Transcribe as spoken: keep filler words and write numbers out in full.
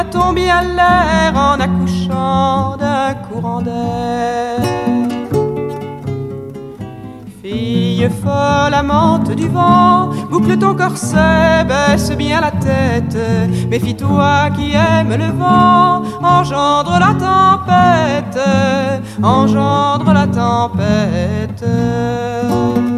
ton bien l'air en accouchant d'un courant d'air. Fille folle, amante du vent, boucle ton corset, baisse bien la tête. Méfie-toi qui aime le vent, engendre la tempête, engendre la tempête.